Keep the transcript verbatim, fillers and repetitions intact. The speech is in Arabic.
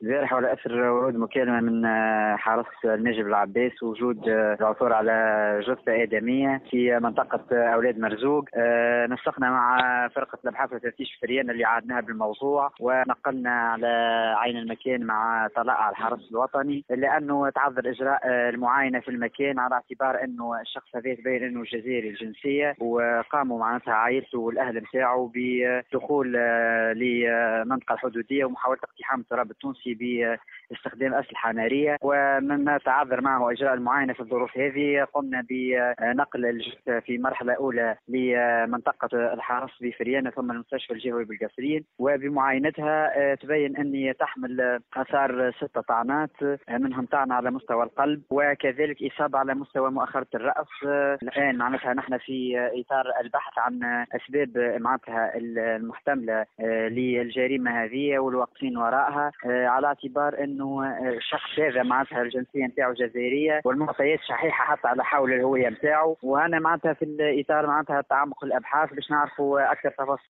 البارح على اثر ورود مكالمه من آه، حرس النجم العباس وجود آه، العثور على جثه ادميه في منطقه آه، اولاد مرزوق. آه، نسقنا مع فرقه الابحاث والتفتيش في فريان اللي عادناها بالموضوع، ونقلنا على عين المكان مع طلائع على الحرس الوطني، لانه تعذر اجراء آه، المعاينه في المكان على اعتبار انه الشخص هذا تبين انه جزائري الجنسيه، وقاموا معناتها عائلته والاهل نتاعو بدخول آه، لمنطقه الحدوديه ومحاوله اقتحام التراب التونسي باستخدام أسلحة نارية. ومما تعذر معه إجراء المعاينة في الظروف هذه، قمنا بنقل الجثة في مرحلة أولى لمنطقة الحرس بفريان ثم المستشفى الجهوي بالقصرين، وبمعاينتها تبين أني تحمل آثار ستة طعنات، منهم طعن على مستوى القلب وكذلك إصابة على مستوى مؤخرة الرأس. الآن معناتها نحن في إطار البحث عن أسباب معناتها المحتملة للجريمة هذه والواقفين وراءها، على اعتبار انه الشخص هذا معناتها الجنسيه نتاعو جزائريه والمعطيات صحيحه حتى على حول الهويه نتاعو، وهنا معناتها في الاطار معناتها تعمق الابحاث باش نعرفوا اكثر تفاصيل.